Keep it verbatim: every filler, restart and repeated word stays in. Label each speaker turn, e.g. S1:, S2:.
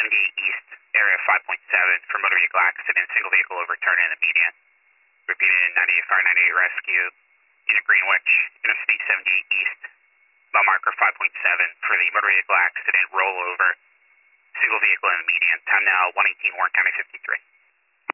S1: seventy-eight East, area five point seven for motor vehicle accident, single vehicle overturned in the median. Repeated ninety-eight Fire ninety-eight Rescue in Greenwich, Interstate seventy-eight East, mile marker five point seven for the motor vehicle accident rollover, single vehicle in the median. Time now one eighteen Warren County fifty-three.